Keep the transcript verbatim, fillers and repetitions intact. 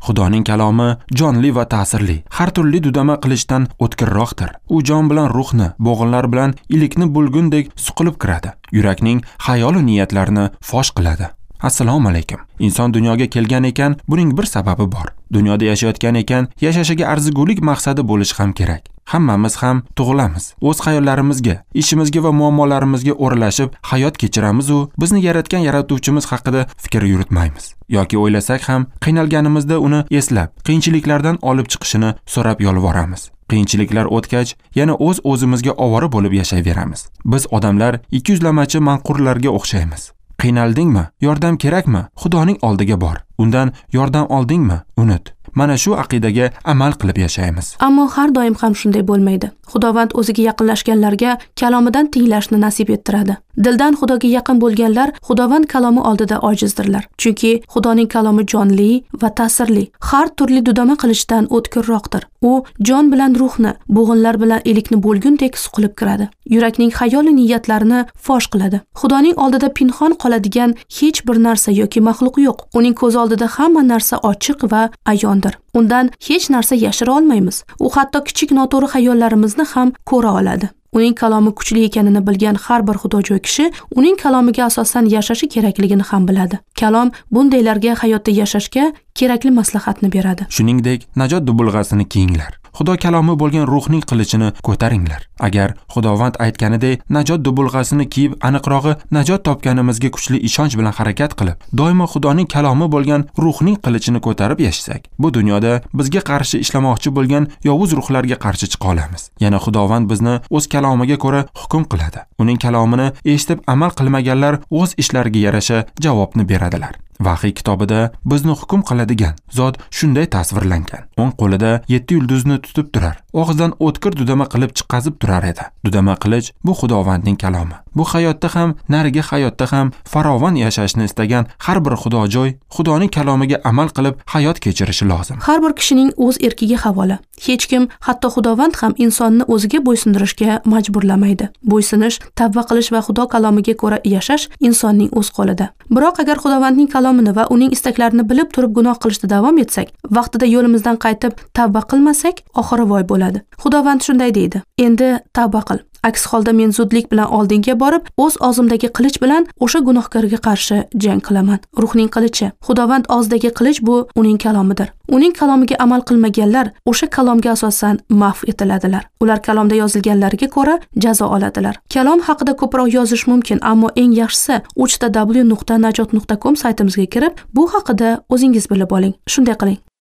Xudoning kalomi jonli va ta'sirli, har turli dudama qilishdan o'tkirroqdir. U jon bilan ruhni, bo'g'inlar bilan ilikni bo'lgundek suqilib kiradi. Yurakning xayol va niyatlarini fosh qiladi. Assalomu alaykum. Inson dunyoga kelgan ekan, buning bir sababi bor. Dunyoda yashayotgan ekan, yashashiga arzigulik maqsadi bo'lishi ham kerak. Hammamiz ham tug'ilamiz. O'z xayollarimizga, ishimizga va muammolarimizga o'ralashib hayot kechiramiz u bizni yaratgan yaratuvchimiz haqida fikr yuritmaymiz. Yoki o'ylasak ham qiynalganimizda uni eslab, qiyinchiliklardan olib chiqishini so'rab yolvoramiz. Qiyinchiliklar o'tgach, yana o'z o'zimizga ovora bo'lib yashayveramiz. Biz odamlar ikkiyuzlamachi manqurlarga o'xshaymiz. Qiynaldingmi? Yordam kerakmi? Xudoning oldiga bor. Undan yordam oldingmi? Unut. Mana shu aqidaga amal qilib yashaymiz. Ammo har doim ham shunday bo'lmaydi. Xudovand o'ziga yaqinlashganlarga kalomidan tinglashni nasib ettiradi. Dildan Xudoga yaqin bo'lganlar Xudovand kalomi oldida ojizdirlar. Chunki Xudoning kalomi jonli va ta'sirli, har turli dudama qilishdan o'tkirroqdir. U jon bilan ruhni, bo'g'inlar bilan ilikni bo'lgundek suqilib kiradi. Yurakning xayol va niyatlarini fosh qiladi. Xudoning oldida pinhon qoladigan hech bir narsa yoki maxluq yo'q. Uning ko'z oldida hamma narsa ochiq va ayondir. Undan hech narsa yashira olmaymiz. U hatto kichik noto'g'ri xayollarimizni ham ko'ra oladi. Uning kalomi kuchli ekanini bilgan har bir xudojo'y kishi uning kalomiga asosan yashashi kerakligini ham biladi. Kalom bundaylarga hayotda yashashga kerakli maslahatni beradi. Shuningdek, najot dubulg'asini kiyinglar. Xudo kalomi bo'lgan ruhning qilichini ko'taringlar. Agar Xudovand aytganidek najot dubulg'asini kiyib, aniqrog'i najot topganimizga kuchli ishonch bilan harakat qilib, doimo Xudoning kalomi bo'lgan ruhning qilichini ko'tarib yashasak, bu dunyoda bizga qarshi ishlamoqchi bo'lgan yovuz ruhlarga qarshi chiqa olamiz. Yana Xudovand bizni o'z kalomiga ko'ra hukm qiladi. Uning kalomini eshitib amal qilmaganlar o'z ishlariga yarasha javobni beradilar. Vahiy kitobida bizni hukm qiladigan zot shunday tasvirlangan. O'ng qo'lida yetti yulduzni tutib turar. Og'zidan o'tkir dudama qilib chiqazib turar edi. Dudama qilich bu Xudovandning kalomi. Bu hayotda ham, narigi hayotda ham farovon yashashni istagan har bir xudojo'y Xudoning kalomiga amal qilib hayot kechirishi lozim. Har bir kishining o'z erkiga havola. Hech kim, hatto Xudovand ham insonni o'ziga bo'ysundirishga majburlamaydi. Bo'ysunish, tavba qilish va Xudo kalomiga ko'ra yashash insonning o'z qo'lida. Biroq agar Xudovandning kalomini va uning istaklarini bilib turib gunoh qilishda davom etsak, vaqtida yo'limizdan qaytib tavba qilmasak, oxiri voy bo'ladi. Xudovand shunday deydi: "Endi tavba qil. Aks holda men zudlik bilan oldinga borib, o'z og'zimdagi qilich bilan o'sha gunohkorga qarshi jang qilaman." Ruhning qilichi. Xudovand og'zidagi qilich bu uning kalomidir. Uning kalomiga amal qilmaganlar o'sha kalomga asosan mahv etiladilar. Ular kalomda yozilganlariga ko'ra jazo oladilar. Kalom haqida ko'proq yozish mumkin, ammo eng yaxshisi uch w nuqta najot nuqta com saytimizga kirib, bu haqida o'zingiz bilib oling. Shunday qiling.